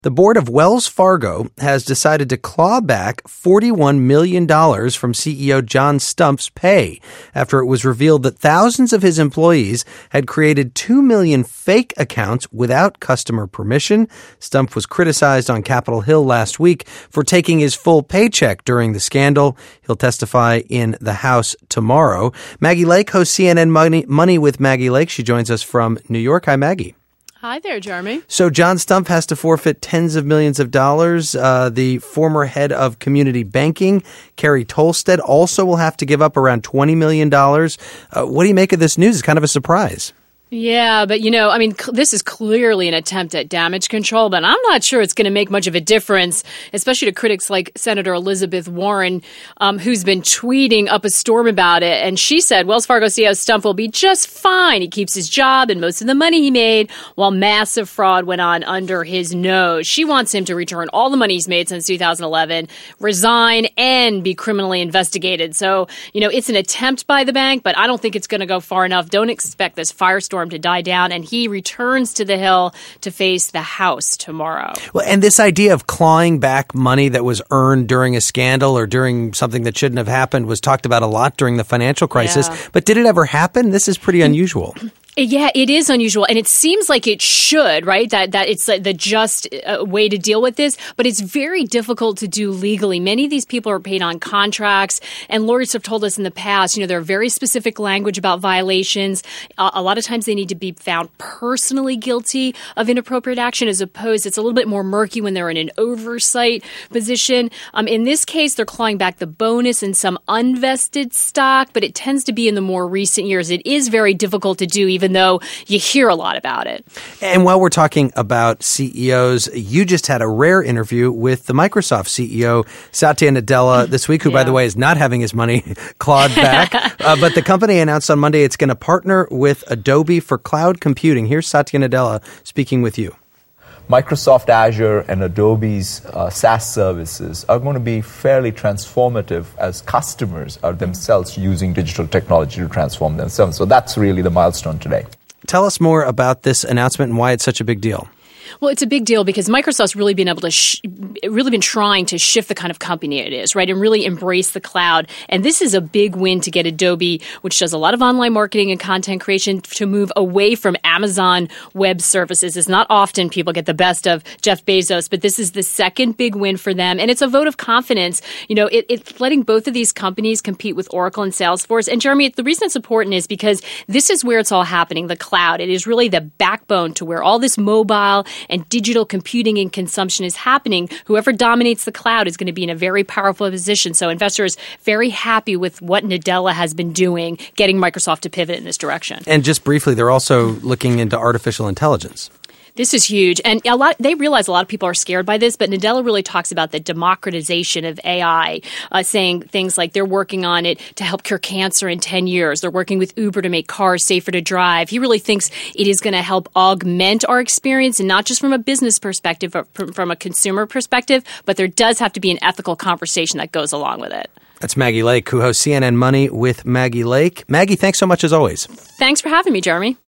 The board of Wells Fargo has decided to claw back $41 million from CEO John Stumpf's pay after it was revealed that thousands of his employees had created 2 million fake accounts without customer permission. Stumpf was criticized on Capitol Hill last week for taking his full paycheck during the scandal. He'll testify in the House tomorrow. Maggie Lake hosts CNN Money with Maggie Lake. She joins us from New York. Hi, Maggie. Hi there, Jeremy. So John Stumpf has to forfeit tens of millions of dollars. The former head of community banking, Carrie Tolstead, also will have to give up around $20 million. What do you make of this news? It's kind of a surprise. Yeah, but this is clearly an attempt at damage control, but I'm not sure it's going to make much of a difference, especially to critics like Senator Elizabeth Warren, who's been tweeting up a storm about it. And she said Wells Fargo CEO Stumpf will be just fine. He keeps his job and most of the money he made while massive fraud went on under his nose. She wants him to return all the money he's made since 2011, resign, and be criminally investigated. So, it's an attempt by the bank, but I don't think it's going to go far enough. Don't expect this firestorm to die down, and he returns to the Hill to face the House tomorrow. Well, and this idea of clawing back money that was earned during a scandal or during something that shouldn't have happened was talked about a lot during the financial crisis. Yeah. But did it ever happen? This is pretty unusual. Yeah, it is unusual, and it seems like it should, right? That it's the just way to deal with this, but it's very difficult to do legally. Many of these people are paid on contracts, and lawyers have told us in the past, there are very specific language about violations. A lot of times they need to be found personally guilty of inappropriate action, as opposed, it's a little bit more murky when they're in an oversight position. In this case, they're clawing back the bonus and some unvested stock, but it tends to be in the more recent years. It is very difficult to do, even though you hear a lot about it. And while we're talking about CEOs, you just had a rare interview with the Microsoft CEO, Satya Nadella, this week, who, by the way, is not having his money clawed back. But the company announced on Monday it's going to partner with Adobe for cloud computing. Here's Satya Nadella speaking with you. Microsoft Azure and Adobe's SaaS services are going to be fairly transformative as customers are themselves using digital technology to transform themselves. So that's really the milestone today. Tell us more about this announcement and why it's such a big deal. Well, it's a big deal because Microsoft's really been able to really been trying to shift the kind of company it is, right, and really embrace the cloud. And this is a big win to get Adobe, which does a lot of online marketing and content creation, to move away from Amazon Web Services. It's not often people get the best of Jeff Bezos, but this is the second big win for them. And it's a vote of confidence. It's letting both of these companies compete with Oracle and Salesforce. And Jeremy, the reason it's important is because this is where it's all happening, the cloud. It is really the backbone to where all this mobile and digital computing and consumption is happening. Whoever dominates the cloud is going to be in a very powerful position. So investors very happy with what Nadella has been doing, getting Microsoft to pivot in this direction. And just briefly, they're also looking into artificial intelligence. This is huge. And they realize a lot of people are scared by this, but Nadella really talks about the democratization of AI, saying things like they're working on it to help cure cancer in 10 years. They're working with Uber to make cars safer to drive. He really thinks it is going to help augment our experience, and not just from a business perspective, but from a consumer perspective. But there does have to be an ethical conversation that goes along with it. That's Maggie Lake, who hosts CNN Money with Maggie Lake. Maggie, thanks so much as always. Thanks for having me, Jeremy.